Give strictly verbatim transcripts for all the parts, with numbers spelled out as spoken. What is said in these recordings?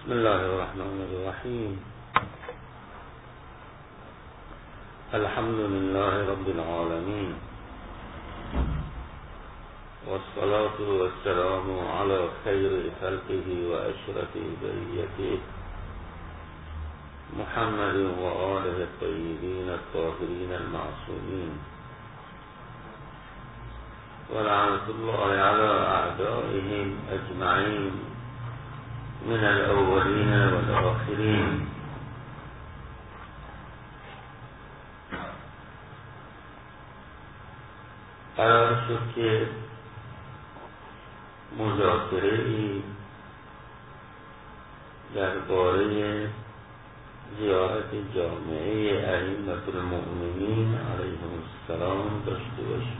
بسم الله الرحمن الرحيم. الحمد لله رب العالمين، والصلاة والسلام على خير خلقه وأشرف بريته محمد وآله الطيبين الطاهرين المعصومين، ولعنة الله على أعدائهم أجمعين من الأولين والآخرين. قرار شد که مذاکره‌ای درباره زیارت جامعه ائمة المؤمنین علیهم السلام داشته باشیم.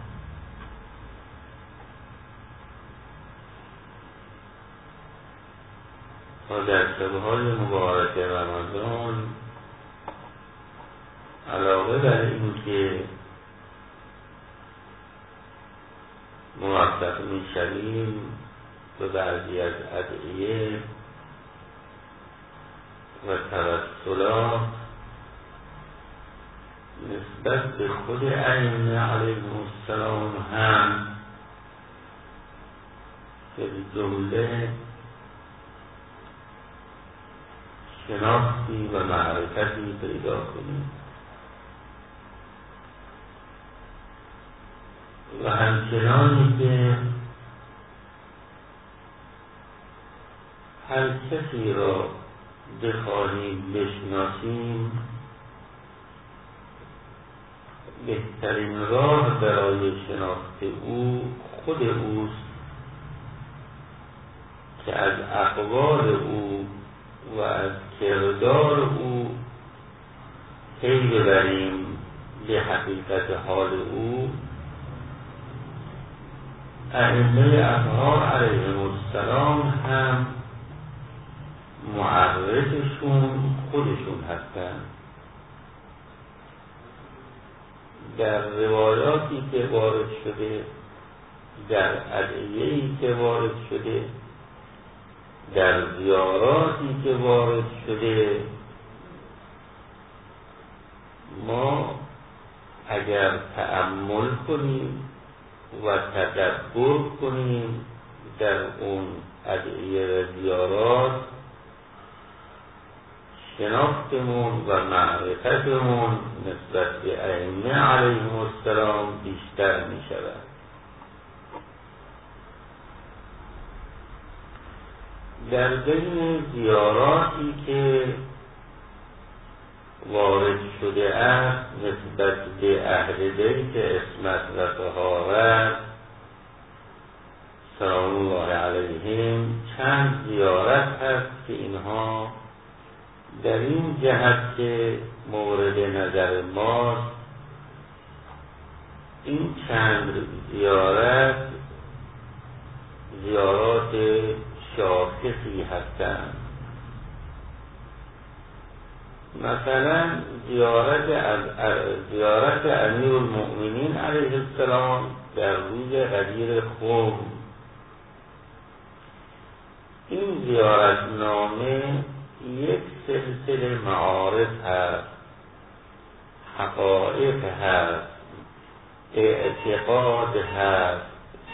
تا در شب‌های مبارک رمضان علاوه بر این که موفق می‌شویم به بعضی از ادعیه و توسلات نسبت به خود ائمه علیهم السلام هم که جمله شناختی و معرفتی پیدا کنیم و همچنانی که هر کسی را بخواهیم بشناسیم بهترین راه برای شناخت او خود اوست که از اقوال او و از کردار او پی ببریم به حقیقت حال او. ائمه اطهار علیهم السلام هم معرفشون خودشون هستند. در روایاتی که وارد شده، در ادعیه‌ای که وارد شده، در زیاراتی که وارد شده، ما اگر تأمل کنیم و تدبر کنیم در اون ادعیه و زیارات، شناختمون و معرفتمون نسبت به ائمه علیهم السلام بیشتر می شود. در بین زیاراتی که وارد شده است نسبت به اهل بیت عصمت و طهارت سلام الله علیهم چند زیارت هست که اینها در این جهت که مورد نظر ماست، این چند زیارت زیارات شاخصی هستند. مثلا زیارت از زیارت امیرالمؤمنین علیه السلام در روز غدیر خم. این زیارت نامه یک سلسله معارف هست، حقایق هست، اعتقاد هست،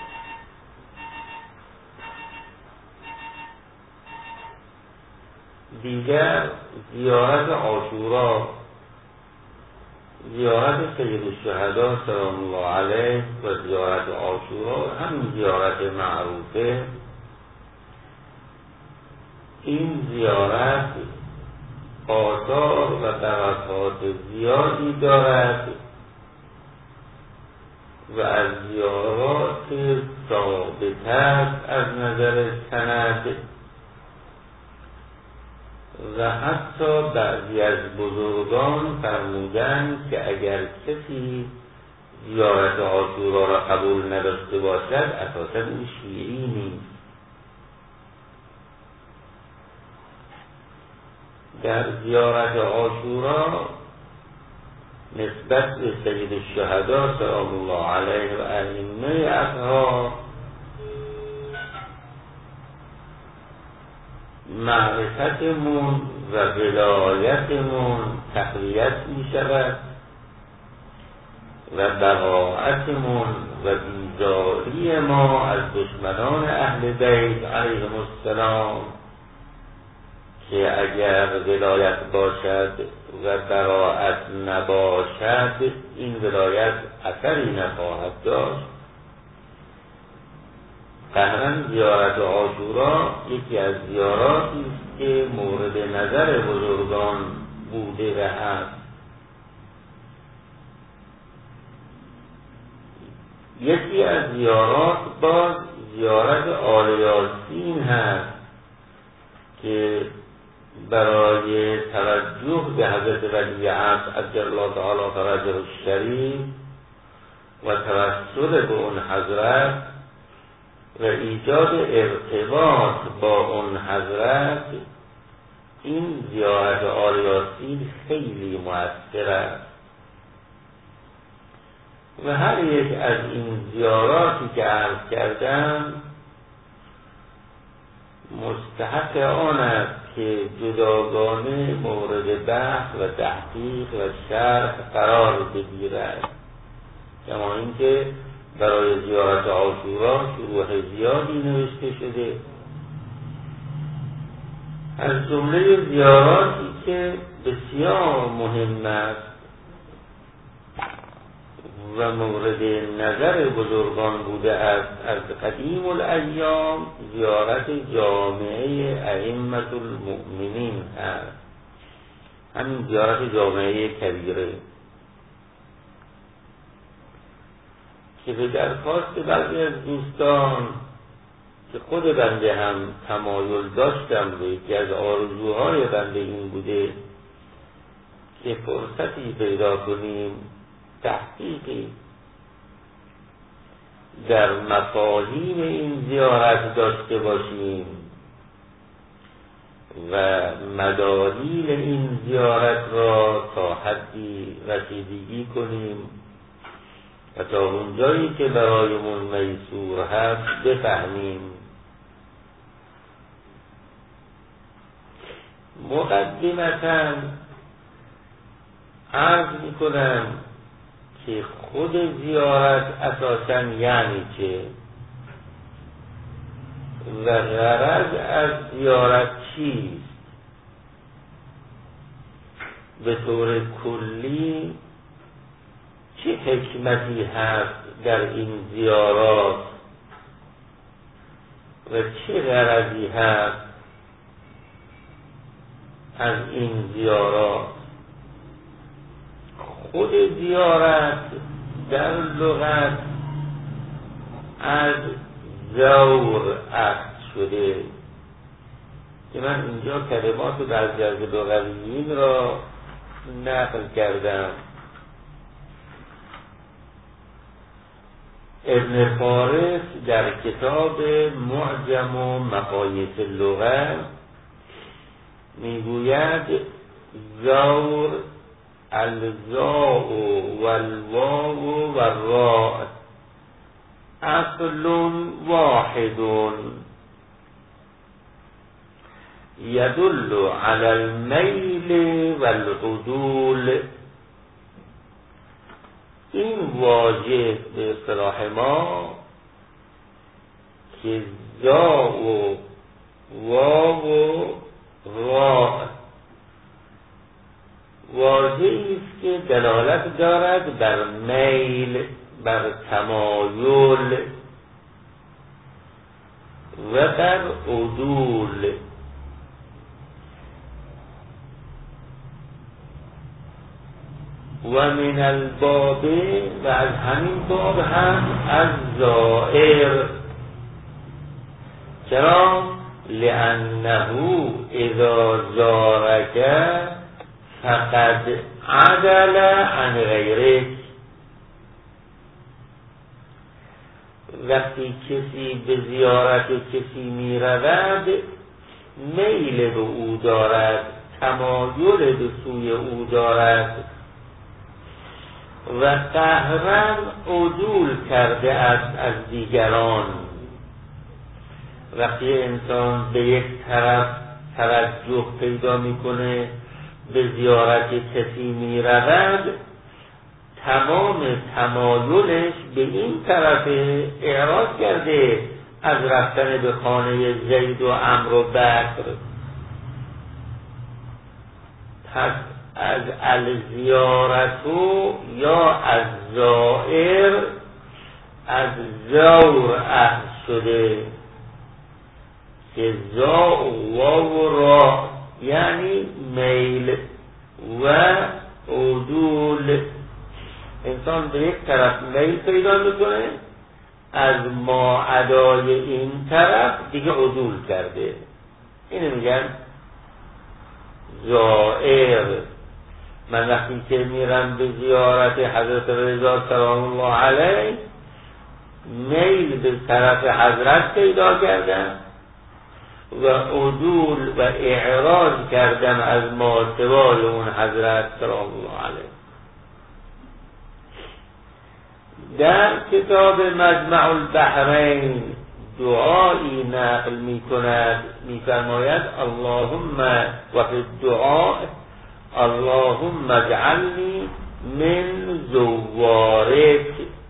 دیگر زیارت عاشورا، زیارت سید الشهدا سلام الله علیه و زیارت عاشورا همین زیارت معروفه. این زیارت آثار و برکات زیادی دارد و از زیارات ثابت است از نظر سند و حتی بعضی از بزرگان فرمودند که اگر کسی زیارت عاشورا را قبول نداشته باشد اساساً او شیعی نیست. در زیارت عاشورا نسبت به سید الشهدا سلام الله علیه و ائمه اطهار معرفتمون و ولایتمون تقویت می شود و براءتمون و بیزاری ما از دشمنان اهل بیت علیهم السلام، که اگر ولایت باشد و براءت نباشد این ولایت اثری نخواهد داشت. قهرن زیارت عاشورا یکی از زیاراتی است که مورد نظر بزرگان بوده و هست. یکی از زیارات باز زیارت آل یاسین هست که برای توجه به حضرت ولی عصر عجل الله تعالی فرجه الشریف و توسل به اون حضرت و ایجاد ارتباط با اون حضرت، این زیارت آل یاسین خیلی مؤثر است. و هر یک از این زیاراتی که عرض کردم مستحق آن است که جداگانه مورد بحث و تحقیق و شرح قرار بگیرد، کما اینکه برای زیارت عاشورا شروح زیادی نوشته شده. از جمله زیاراتی که بسیار مهم است و مورد نظر بزرگان بوده است از قدیم الایام، زیارت جامعه ائمة المؤمنین است، همین زیارت جامعه کبیره که به درخواست بعضی از دوستان که خود بنده هم تمایل داشتم به یکی از آرزوهای بنده این بوده که فرصتی پیدا کنیم تحقیقی در مفاهیم این زیارت داشته باشیم و مدالیل این زیارت را تا حدی رسیدگی کنیم و تا اونجایی که برایمون میسور هست بفهمیم. مقدمتاً عرض میکنم که خود زیارت اساساً یعنی چه و غرض از زیارت چیست، به طور کلی چه حکمتی هست در این زیارات و چه غرضی هست از این زیارات. خود زیارت در لغت از زور اخذ شده که من اینجا کلمات بعضی از لغویین را نقل کردم. ابن فارس در کتاب معجم و مقاییس اللغه میگوید زور الزاء والواو والراء اصل واحد يدل على المیل والعدول. این واژه به اصطلاح ما که زا و واو و را واژه‌ای است که دلالت دارد بر میل، بر تمایل و بر عدول. و من الباب، و از همین باب هم از زائر. چرا؟ لأنه اذا زارک فقد عدل عن غیرک. وقتی کسی به زیارت کسی می رود میل به او دارد، تمایل به سوی او دارد و قهرن عدول کرده است از دیگران. وقتی انسان به یک طرف توجه پیدا میکنه به زیارت کسی میرود، تمام تمایلش به این طرف اعراض کرده از رفتن به خانه زید و عمرو و بکر. پس از الزیارتو یا از زائر از زور اخذ شده که زا و واو را یعنی میل و عدول. انسان به یک طرف میل پیدا میکنه، از ما عدای این طرف دیگه عدول کرده. اینو میگن زائر. من وقتی که میرم به زیارت حضرت رضا سلام الله علیه، میل به طرف حضرت پیدا کردم و عدول و اعراض کردم از ما سوای اون حضرت سلام الله علیه. در کتاب مجمع البحرین دعایی نقل می کند، می فرماید اللهم و فی الدعاء اللهم اجعلنی من زوارک.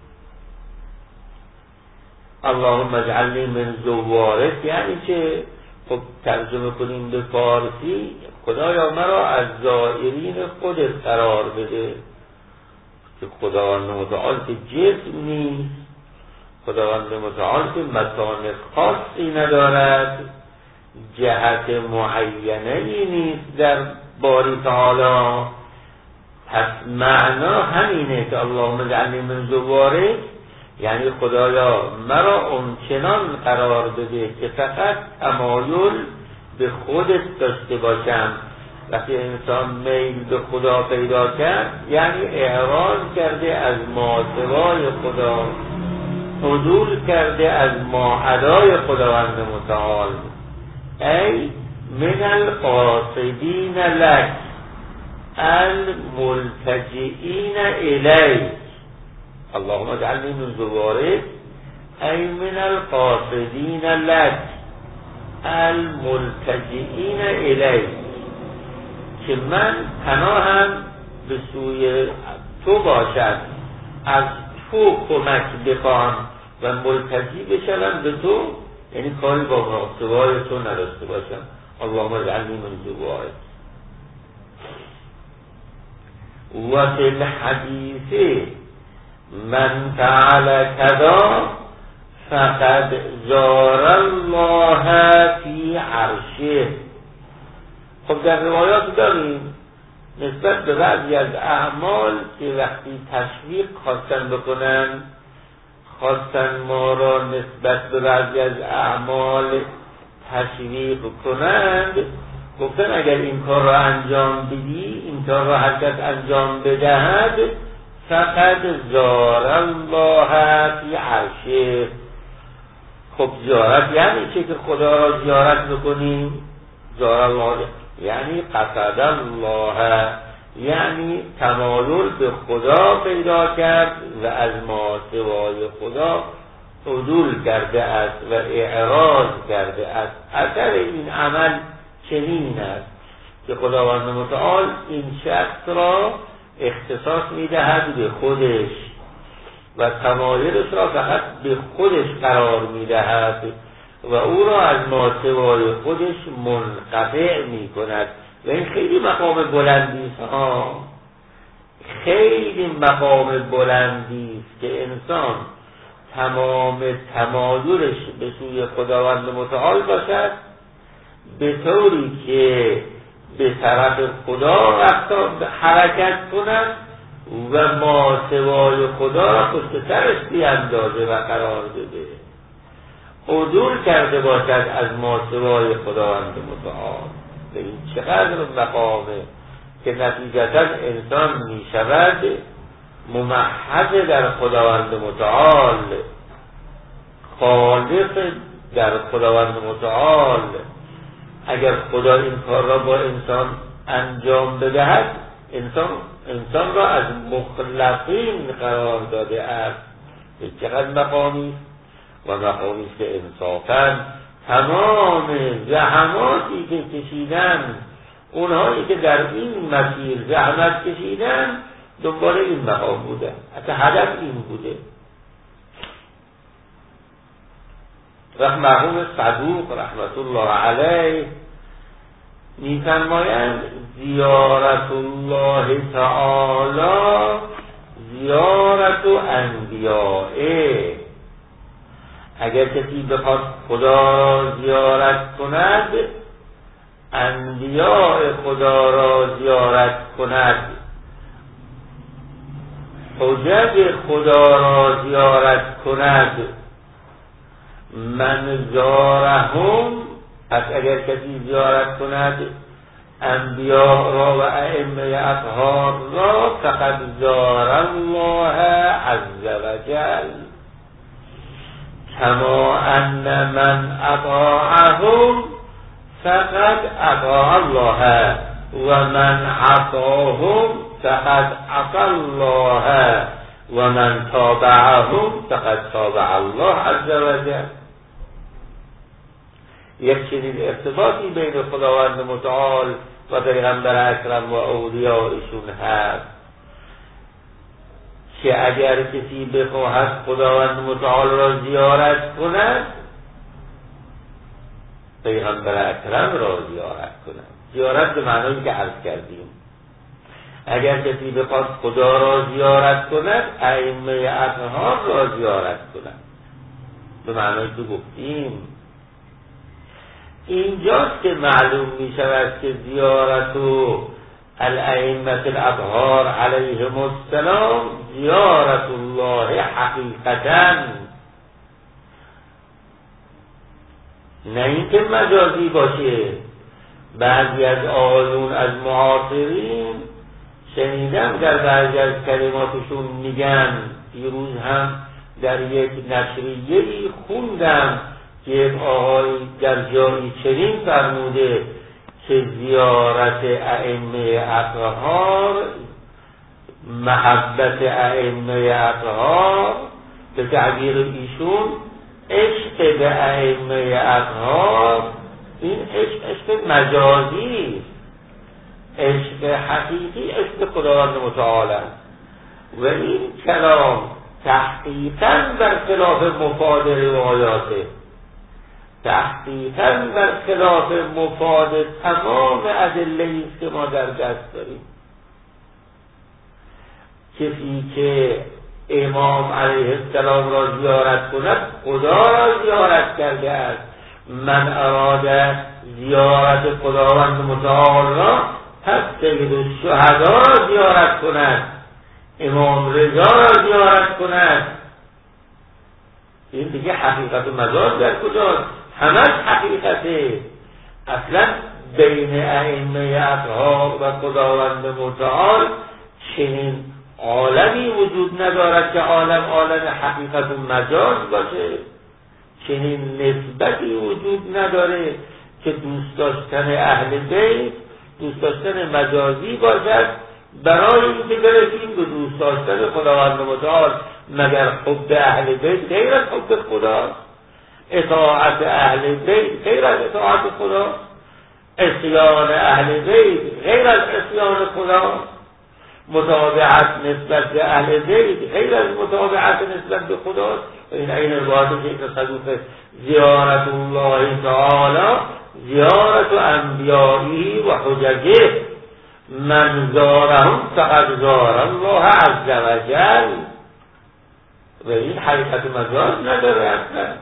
اللهم اجعلنی من زوارک یعنی چه؟ خب ترجمه کنیم به فارسی، خدایا مرا از زائرین خودت قرار بده. که خداوند متعال که جسم نیست، خداوند متعال که مکان خاصی ندارد، جهت معینه‌ای نیست در باری تعالی. پس معنا همینه که اللهم اجعلنی من زوارک، یعنی خدایا مرا اونچنان قرار بده که فقط تمایل به خودت داشته باشم. وقتی انسان میل به خدا پیدا کرد یعنی اعراض کرده از ماسوای خدا، عدول کرده از ماعدای خداوند متعال. ای من القاصدین لک الملتجئین الیک. اللهم اجعلنی من زوارک ای من القاصدین لک الملتجئین الیک، که من پناهم به سوی تو باشد، از تو کمک بخواهم و ملتجی بشم به تو، یعنی کاری با ماسوای تو نداشته باشم. اللهم اجعلنی من زوارک. و فی الحدیث من فعل کذا فقد زار الله فی عرشه. خب در روایات داریم نسبت به بعضی از اعمال که وقتی تشویق خواستن بکنن، خواستن ما را نسبت به بعضی از اعمال تشویق کنند، گفتن اگر این کار را انجام بدی، این کار را هر کس انجام بدهد، فقط زار الله فی عرشه. خب زیارت یعنی چه که خدا را زیارت بکنیم؟ زار الله یعنی قصد الله، یعنی تمایل به خدا پیدا کرد و از ما سوای خدا عدول کرده است و اعراض کرده است. اثر این عمل چنین است که خداوند متعال این شخص را اختصاص میدهد به خودش و تمایلش را فقط به خودش قرار میدهد و او را از ما سوای خودش منقطع می کند. و این خیلی مقام بلندی است ها، خیلی مقام بلندی است که انسان تمام تمایلش به سوی خداوند متعال باشد، به طوری که به طرف خدا رفتار حرکت کند و ما سوای خدا را پشت سرش بیاندازه و قرار بده، عدول کرده باشد از ما سوای خداوند متعال. به این چقدر مقامه که نتیجتا انسان می شود ممحض در خداوند متعال، خالق در خداوند متعال. اگر خدا این کار را با انسان انجام بدهد، انسان انسان را از مخلصین قرار داده است. چقدر مقامی و مقامی که انصافاً تمام زحماتی که کشیدن اونهایی که در این مسیر زحمت کشیدن دنبال این مقام بوده، حتی هدف این بوده. و مرحوم صدوق رحمت الله علیه می‌فرمایند زیارت الله تعالی زیارت انبیائه. اگر کسی بخواد خدا را زیارت کند، انبیاء خدا را زیارت کند، حجج خدا را زیارت کند، من زارهم، پس اگر کسی زیارت کند انبیاء را و ائمه اطهار را فقد زار الله عز وجل کما ان من اطاعهم فقد اطاع الله و من عصاهم فقد عصى الله و من تابعهم فقد تابع الله عز وجل. یک چنین ارتباطی بین خداوند متعال و پیغمبر اکرم و اولیایشون هست که اگر کسی بخواهد خداوند متعال را زیارت کند، پیغمبر اکرم را زیارت کند. زیارت به معنایی که عرض کردیم. اگر کسی بخواد خدا را زیارت کند، ائمه اطهار را زیارت کند به معنایی که گفتیم. اینجاست که معلوم می شود که زیارت و الائمه الاطهار علیهم السلام زیارت الله حقیقتاً، نه اینکه مجازی باشه. بعضی از آیون از معاصرین شنیدم در بعضی از کلماتشون میگن، دیروز هم در یک نشریه‌ای خوندم که یک آقای در جایی چنین فرموده که زیارت ائمه اطهار، محبت ائمه اطهار، به تعبیر ایشون عشق به ائمه اطهار، این عشق عشق مجازی، عشق حقیقی عشق خداوند متعال است. و این کلام تحقیقاً بر خلاف مفاد روایاته، تحقیقاً بر خلاف مفاد تمام ادله‌ای که ما در دست داریم. کسی که امام علیه السلام را زیارت کند خدا را زیارت کرده است. من اراد زیارت خداوند متعال را پس سید الشهدا را زیارت کند، امام رضا را زیارت کند. این دیگه حقیقت و مجاز در کجاست؟ همش حقیقته. اصلا بین ائمه اطهار و خداوند متعال چنین عالمی وجود ندارد که عالم عالم حقیقت و مجاز باشه. چنین نسبتی وجود نداره که دوست داشتن اهل بیت دوست داشتن مجازی باشد برای اینکه برسیم به دوست داشتن خداوند متعال. مگر حب اهل بیت غیر از حب خداست؟ اطاعت اهل بیت غیر از اطاعت خداست؟ عصیان اهل بیت غیر از عصیان خداست؟ متابعت نسبت به اهل بیت غیر از متابعت نسبت به خداست؟ این این روایت شیخ صدوق زیارت الله تعالی زیارت انبیایی و حججه، من زارهم فقد زار الله عز وجل. و این حقیقت مجاز نداره اصلا.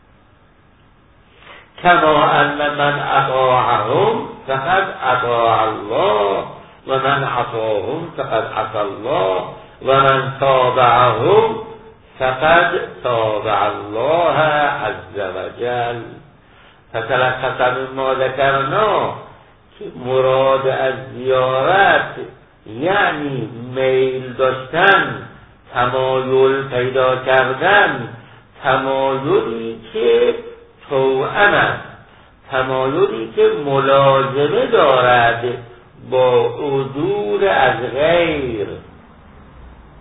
کما ان من اطاعهم فقد اطاع الله و من عصاهم فقد عصى الله و من تابعهم فقد تابع الله عز وجل. فتلخص مما ذکرنا که مراد از زیارت یعنی میل داشتن، تمایل پیدا کردن، تمایلی که توأم است، تمایلی که ملازمه دارد با عدول از غیر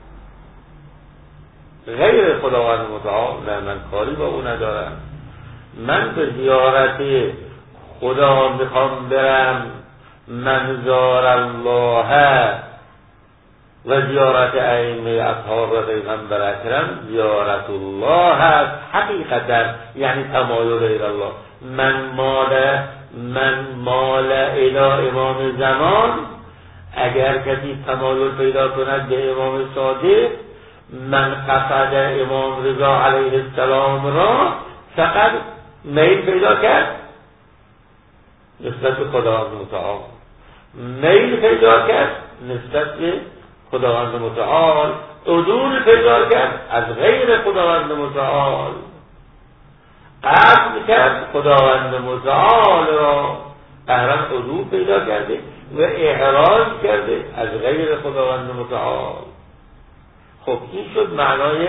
غیر خداوند متعال. نه، من کاری با او ندارم، من به زیارت خدا میخوام برم، من زار الله و زیارت ائمه اصحاب پیغمبر اکرم زیارت الله هست حقیقتا، یعنی تمایل الی الله. من مال من مال الی امام زمان، اگر کسی تمایل پیدا کند به امام صادق، من قصد امام رضا علیه السلام را فقط میل پیدا کرد نسبت به خداوند متعال، میل پیدا کرد نسبت به خداوند متعال، عدول پیدا کرد از غیر خداوند متعال، قصد کرد خداوند متعال را، قهرن عدول پیدا کرده و اعراض کرده از غیر خداوند متعال. خب این شد معنای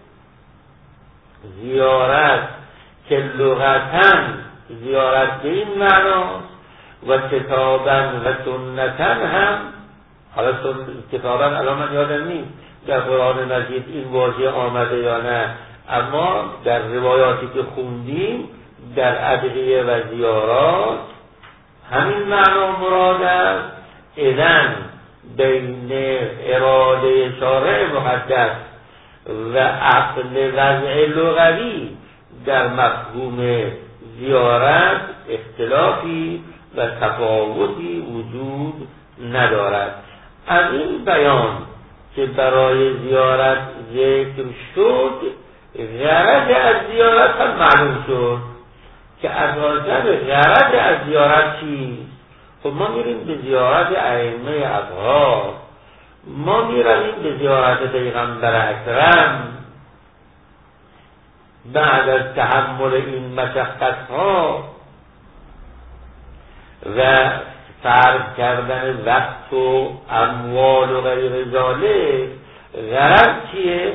زیارت که لغتاً زیارت به این معناست و کتاباً و سنتاً هم. حالا کتاباً الان من یادم نیست در قرآن مجید این واژه آمده یا نه، اما در روایاتی که خوندیم در ادعیه و زیارات همین معنا مراد است. اذن بین اراده شارع مقدس و عقل وضع لغوی در مفهوم زیارت اختلافی و تفاوتی وجود ندارد. از این بیان که برای زیارت ذکر شد، غرض از زیارت هم معلوم شد که اساساً غرض از زیارت چیست؟ خب ما میریم به زیارت ائمه اطهار، ما میریم به زیارت پیغمبر اکرم بعد از تحمل این مشقت‌ها و صرف کردن وقت و اموال و غیر ذالک. غرض چیه؟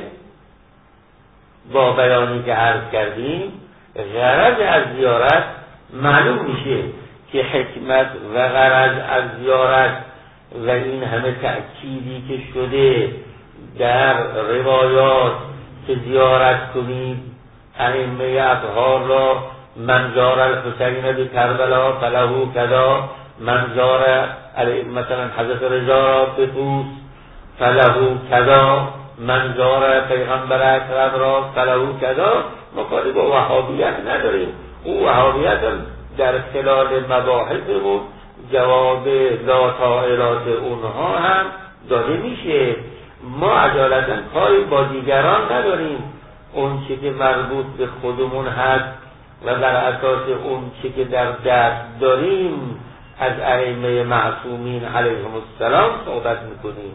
با بیانی که عرض کردیم غرض از زیارت معلوم میشه که حکمت و غرض از زیارت و این همه تأکیدی که شده در روایات که زیارت کنید ائمه اطهار را، من زار الحسین به کربلا فله کذا، من زار مثلا حضرت رضا را به طوس فله کذا، من زار پیغمبر اکرم را فله کذا. ما کاری با وهابیت نداریم، او وهابیت در خلال مباحثمون جواب لا طائرات اونها هم داده میشه. ما عجالتا کاری با دیگران نداریم، اون چی که مربوط به خودمون هست و بر اساس اون چی که در دست داریم از ائمه معصومین علیهم السلام صحبت میکنیم.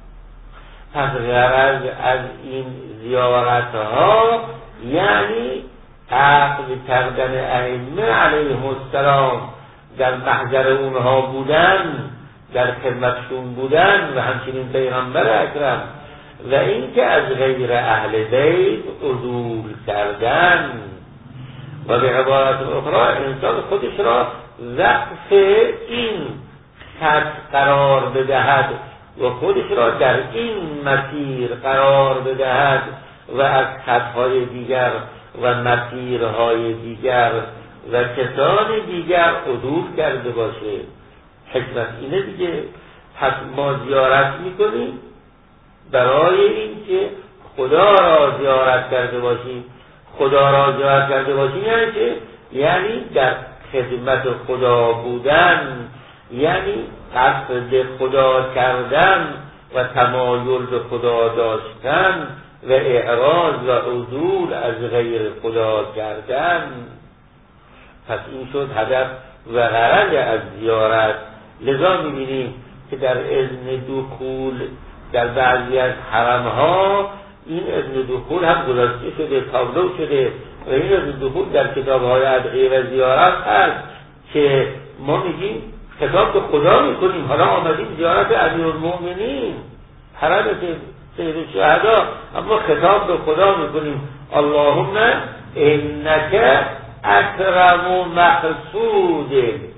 پس غرض از این زیارت ها یعنی عقل کردن ائمه علیهم السلام، در محضر اونها بودن، در خدمتشون بودن و همچنین پیغمبر اکرم، و این که از غیر اهل بیت عدول کردن و به عبارت اخرى انسان خودش را وقف این خط قرار بدهد و خودش را در این مسیر قرار بدهد و از خطهای دیگر و مسیرهای دیگر و کسان دیگر عدول کرده باشه. حکمت اینه دیگه. پس ما زیارت میکنیم برای این که خدا را زیارت کرده باشیم. خدا را زیارت کرده باشیم یعنی که یعنی در خدمت خدا بودن، یعنی قصد خدا کردن و تمایل به خدا داشتن و اعراض و عدول از غیر خدا کردن. پس این شد هدف و غرض از زیارت. لذا می‌بینیم که در اذن دخول در بعضی از حرم‌ها این اذن دخول هم گذاشته شده، تابلو شده و این اذن دخول در کتاب‌های ادعیه و زیارت هست که ما میگیم خطاب به خدا میکنیم. حالا آمدیم زیارت امیرالمؤمنین حرم سید الشهدا، اما خطاب به خدا میکنیم اللهم انک اکرم مقصود.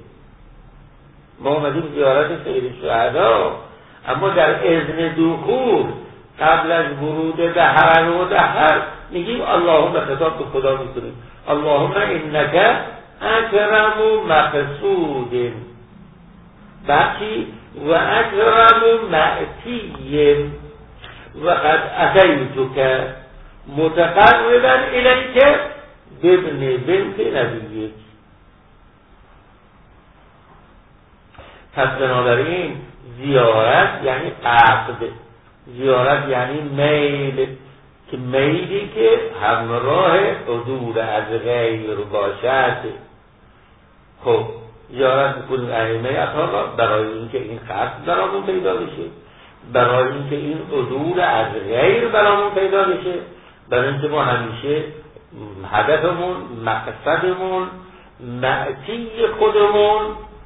ما آمدیم زیارت سید الشهدا، اما در اذن دخول قبل از ورود به حرم و دهر میگیم اللهم خطاب به خدا میکنیم اللهم انک اکرم مقصود بقی و اکرم معتی و قد اتیتک متقربا الیک بابن بنت نبیک. پس بنابراین زیارت یعنی قصد، زیارت یعنی میل، که میلی که همراه عدول از غیر باشد. خب زیارت میکنیم ائمه اطهار برای اینکه این قصد برامون پیدا بشه، برای اینکه این عدول از غیر برامون پیدا بشه، برای اینکه ما همیشه هدفمون، مقصدمون، معتی خودمون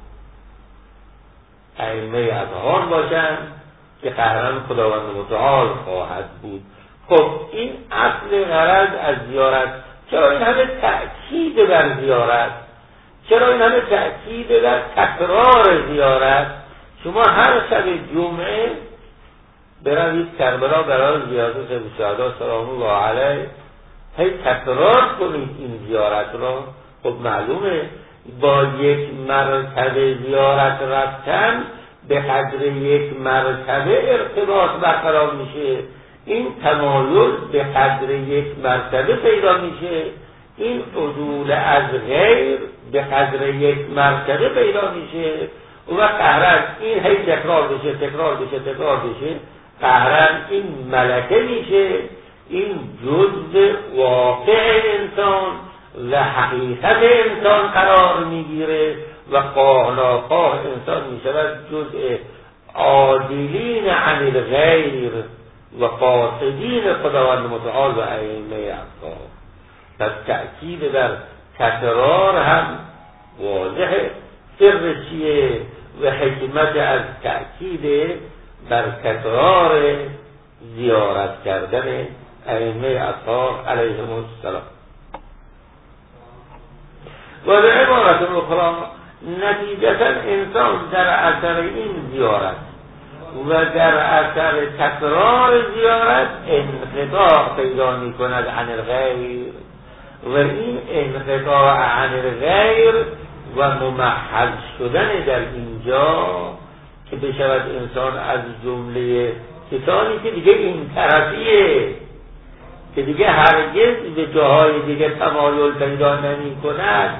ائمه اطهار باشن که قهرمان خداوند متعال خواهد بود. خب این اصل غرض از زیارت. چرا این همه تأکید بر زیارت؟ چرا این همه تأکید بر تکرار زیارت؟ شما هر شب جمعه بروید کربلا برای زیارت شهدا سلام الله علیه، هی تکرار کنید این زیارت را. خب معلومه با یک مرتبه زیارت رفتن به قدر یک مرتبه ارتباط برقرار میشه، این تمایل به قدر یک مرتبه پیدا میشه، این عدول از غیر به قدر یک مرتبه پیدا میشه و قهرن این هی تکرار بشه تکرار بشه تکرار بشه قهرن این ملکه میشه، این جزء واقع انسان و حقیقت انسان قرار میگیره و خواه ناخواه انسان میشود جزء عادلین عن الغیر و قاصدین خداوند متعال و ائمه اطهار. پس تأکید در تکرار هم واضحه. سر چیه و حکمت از تأکید بر تکرار زیارت کردن ائمه اطهار علیهم السلام. و به عبارت اخرى نتیجتا انسان در اثر این زیارت و در اثر تکرار زیارت انقطاع پیدا می کند عن الغیر و این انقطاع عن الغیر و ممحل شدن در اینجا که بشود انسان از جمله کسانی که دیگه این طرفیه، که دیگه هرگز به جاهای دیگه تمایل پیدا نمی کند،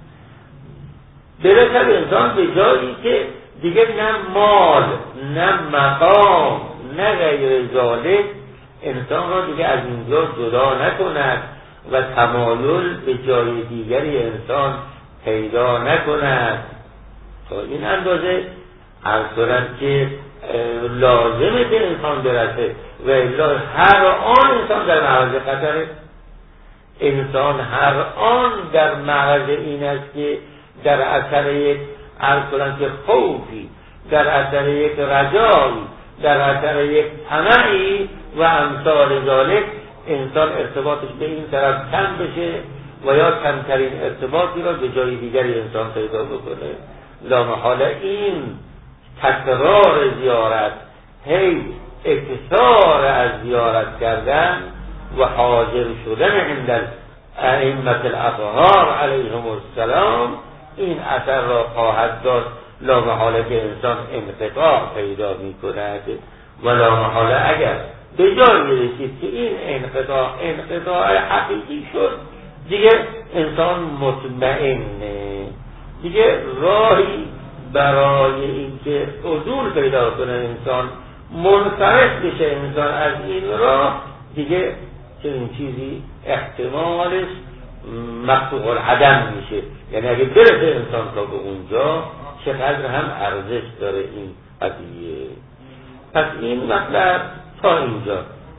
برسد انسان به جایی که دیگه نه مال نه مقام نه غیر ذالک انسان را دیگه از اینجا جدا نکند و تمایل به جای دیگری انسان پیدا نکند. تا این اندازه عرض کنم که لازمه که انسان برسه و الا هر آن انسان در معرض خطره. انسان هر آن در معرض این است که در اثر یک عرض کنم که خوفی، در اثر یک رجایی، در اثر یک طمعی و امثال ذالک انسان ارتباطش به این طرف کم بشه و یا کمترین ارتباطی را به جای دیگری انسان پیدا بکنه. لامحاله این تکرار زیارت، هی اکثار از زیارت کردن و حاضر شدن عند ائمه الاطهار علیهم السلام این اثر را خواهد داشت. لامحاله که انسان انقطاع پیدا می کند و لامحاله اگر به جای رسید که این انقطاع انقطاع حقیقی شد، دیگه انسان مطمئنه، دیگه راهی برای اینکه عدول پیدا کنه انسان، منصرف بشه انسان از این راه، دیگه چنین چیزی احتمالش مقطوع العدم میشه. یعنی اگه برسه انسان تا به اونجا چقدر هم ارزش داره این قضیه. پس این مطلب تا اینجا.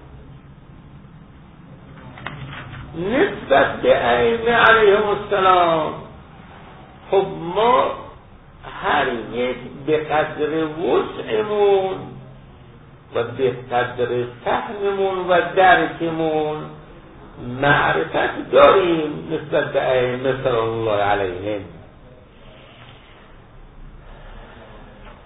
نسبت به ائمه علیهم السلام، خب ما هر یک به قدر وسعمون و به قدر فهممون و درکمون معرفت داریم نسبت به ائمه صلی الله علیهم،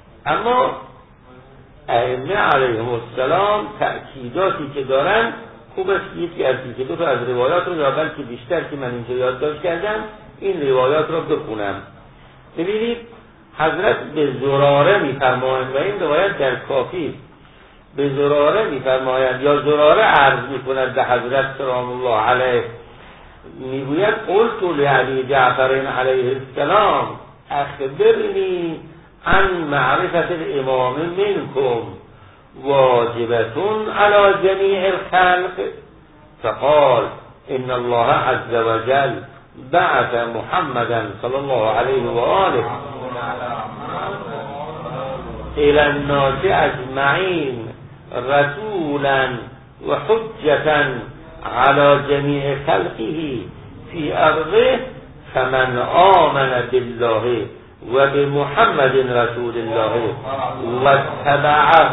اما ائمه علیهم السلام تأکیداتی که دارن خوب است یکی از دیگه دو تا از روایات رو یا بلکه بیشتر که من اینجا یادداشت کردم این روایات رو بخونم. ببینید حضرت به زراره میفرمایند و این روایت در کافی به زراره میفرمایند یا زراره عرض میکند به حضرت سلام الله علیه، میگوید قلت لعلی جعفر علیه السلام اخبرنی عن معرفت الامام منکم واجبتون علی جمیع الخلق، فقال ان الله عز وجل بعث محمدا صلی الله علیه و آله الى الناس اجمعین رسولا و حجتا على جمیع خلقه فی ارضه فمن آمن بالله و بمحمد رسول الله و اتبعه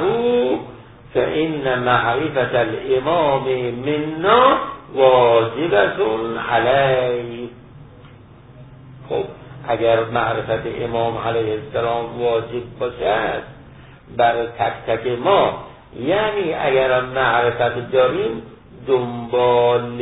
فإن معرفة الامام منا واجبة علیه. خب اگر معرفت امام علیه السلام واجب باشد بر تک تک ما، یعنی اگر معرفت داریم دنبال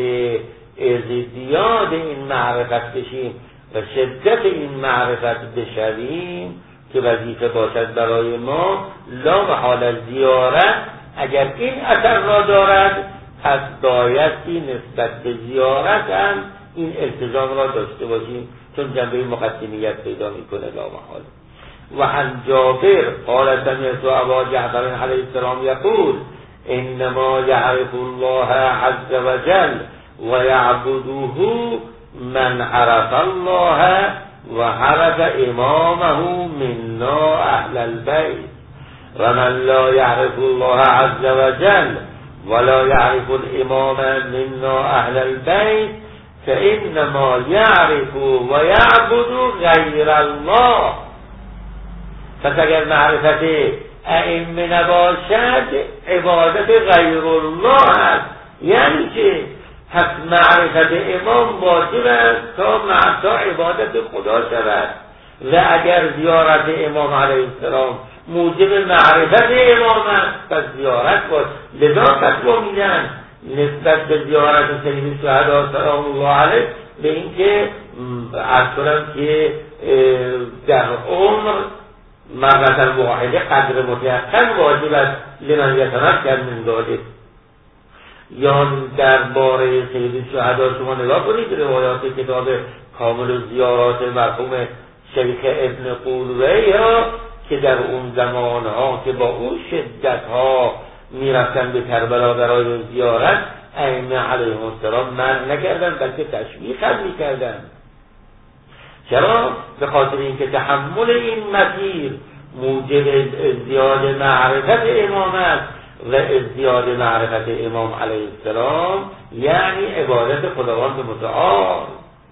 ازدیاد این معرفت بشیم و شدت این معرفت بشویم که وظیفه باشد برای ما، لا محال زیارت اگر این اثر را دارد پس بایستی نسبت به زیارت هم این التزام را داشته باشیم چون جنبه مقدمیت پیدا میکنه لا محال. و عن جابر قال سمعت ابا جعفر علیه السلام یقول انما یعرف الله عز وجل و یعبده من عرف الله و عرف امامه منا اهل البیت و من لا یعرف الله عز وجل ولا یعرف الامام منا اهل البیت فانما یعرف و یعبد غیر الله. پس اگر معرفت ائمه نباشد عبادت غیر الله است، یعنی که پس معرفت امام واجب است تا تا عبادت خدا شود و اگر زیارت امام علیه السلام موجب معرفت امام است پس زیارت باید. لذا فتوا میدن نسبت به زیارت سید شهدا سلام الله علیه به اینکه عرض کنم که در عمر مرة واحده قدر متيقن واجب است لمن یتمکن من ذلک. یا درباره سید شهدا شما نگاه کنید روایات کتاب کامل زیارات مرحوم شیخ ابن قولوی ها که در اون زمان ها که با اون شدت ها میرفتن به کربلا برای زیارت ائمه علیهم السلام منع نکردن بلکه تشویق هم میکردن. چرا؟ به خاطر اینکه تحمل این مسیر موجب ازدیاد معرفت امام است و ازدیاد معرفت امام علیه السلام یعنی عبادت خداوند متعال.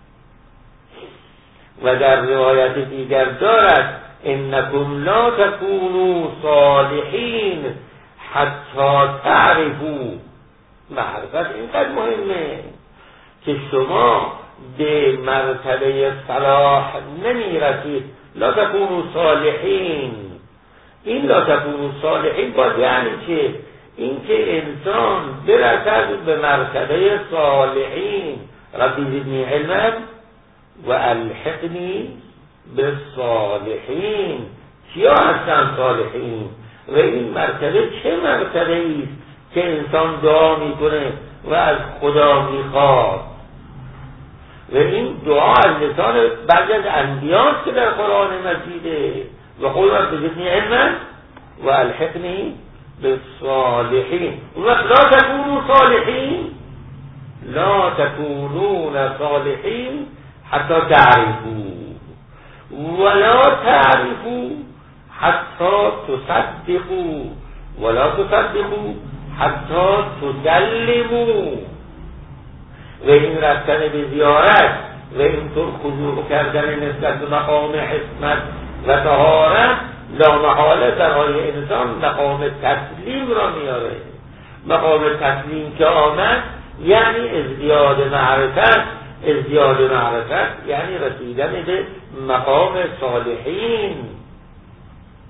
و در روایت دیگر دارد انکم لا تکونوا صالحین حتی تعرفوا. معرفت اینقدر مهمه که شما به مرتبه صلاح نمی رسید. لا تکونوا صالحین، این لا تکونوا صالحین باید یعنی که این که انسان برسد به مرتبه صالحین. ربی زدنی علما و الحقنی بالصالحین. کیا هستن صالحین و این مرتبه چه مرتبه ایست که انسان دعا میکنه و از خدا میخواد و این دعا از لسان بعضی از انبیاست که در قرآن مجیده و قول رب زدنی علما و الحقنی بالصالحین. و لا تکونوا صالحین، لا تکونون صالحین حتی تعرفوا ولا تعرفوا حتی تصدقوا ولا تصدقوا حتی تسلموا. و این رفتن به زیارت و اینطور خضوع کردن نسبت به مقام حسمت و طهارت لامحاله برای انسان مقام تسلیم را میاره. مقام تسلیم که آمد یعنی ازدیاد معرفت، ازدیاد معرفت یعنی رسیدن به مقام صالحین.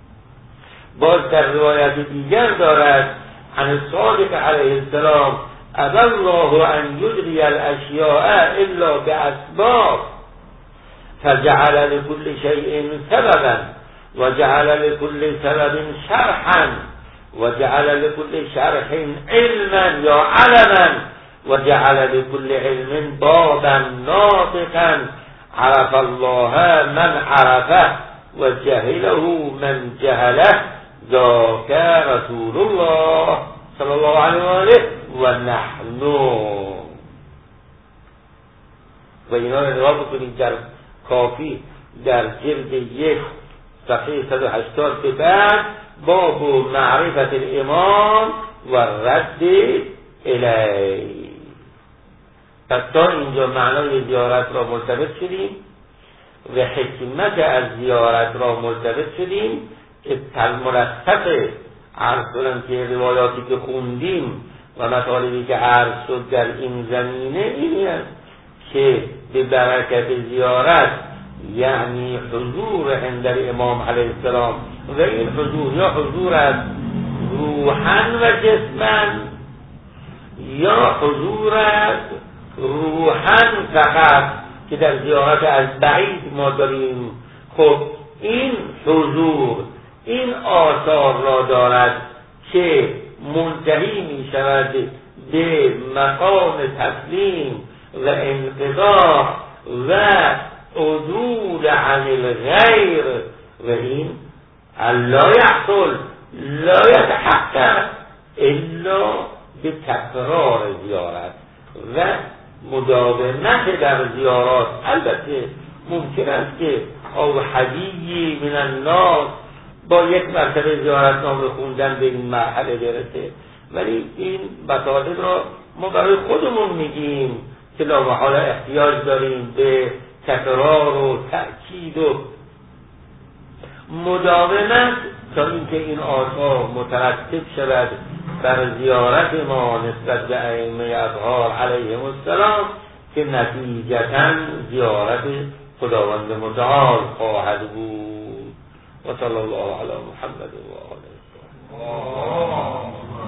باز در روایت دیگر دارد عن صادق علیه السلام ابى الله ان یجری الاشیاء الا باسباب فجعل لكل شيء سببا وجعل لكل سبب شرحا وجعل لكل شرح علما یا علما وجعل لكل علم بابا ناطقا عرف الله من عرفه وجهله من جهله ذاك رسول الله صلی الله علیه و آله و نحن. و اینا رو نگاه بکنید در کافی در جلد یک صفحه صد و هشتاد به بعد باب معرفت الامام و رد الیه. پس تا اینجا معنای زیارت را ملتبس شدیم و حکمت از زیارت را ملتبس شدیم که ملخص عرض کنم که روایاتی که خوندیم و مطالبی که عرض شد در این زمینه اینی است که به برکت زیارت یعنی حضور عند امام علیه السلام و این حضور یا حضور از روحا و جسما یا حضور از روحا فقط که در زیارت از بعید ما داریم. خب این حضور این آثار را دارد که منتهی می شود به مقام تسلیم و انقضاء و عدول عن الغیر و این لا یحصل لا یتحقق الا به تکرار زیارت و مداومت در زیارات. البته ممکن است که او حدیثی من الناس با یک مرتبه زیارتنامه خوندن به این مرحله برسه، ولی این مطالب را ما برای خودمون میگیم که لامحاله احتیاج داریم به تکرار و تأکید و مداومت تا اینکه این آثار مترتب شود بر زیارت ما نسبت به ائمه اطهار علیهم السلام که نتیجتاً زیارت خداوند متعال خواهد بود. و صلی الله علی محمد و آله.